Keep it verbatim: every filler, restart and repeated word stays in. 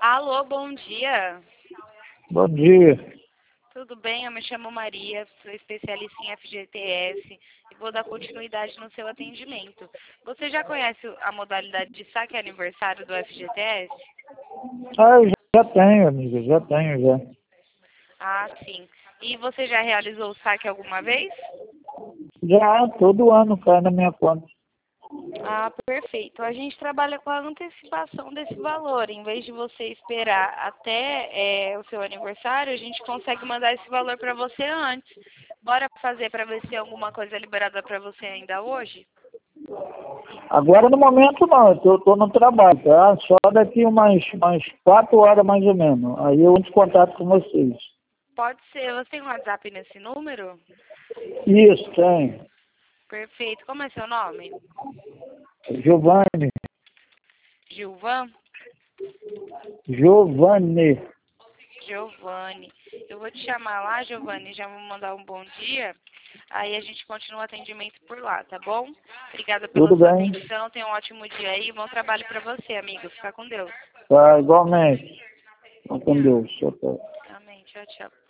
Alô, bom dia. Bom dia. Tudo bem? Eu me chamo Maria, sou especialista em F G T S e vou dar continuidade no seu atendimento. Você já conhece a modalidade de saque aniversário do F G T S? Ah, eu já tenho, amiga, já tenho, já. Ah, sim. E você já realizou o saque alguma vez? Já, todo ano cai na minha conta. Ah, perfeito. A gente trabalha com a antecipação desse valor. Em vez de você esperar até é, o seu aniversário, a gente consegue mandar esse valor para você antes. Bora fazer para ver se tem alguma coisa liberada para você ainda hoje? Agora, no momento, não, eu tô, tô no trabalho, tá? Só daqui umas, umas quatro horas, mais ou menos. Aí eu entro em contato com vocês. Pode ser. Você tem um WhatsApp nesse número? Isso, tem. Perfeito. Como é seu nome? Giovanni. Gilvan? Giovanni. Giovanni. Eu vou te chamar lá, Giovanni, já vou mandar um bom dia. Aí a gente continua o atendimento por lá, tá bom? Obrigada pela Tudo sua bem? atenção. Tenha um ótimo dia aí. Bom trabalho para você, amigo. Fica com Deus. Tá, igualmente. Com Deus. Tchau, tchau. Amém. Tchau, tchau.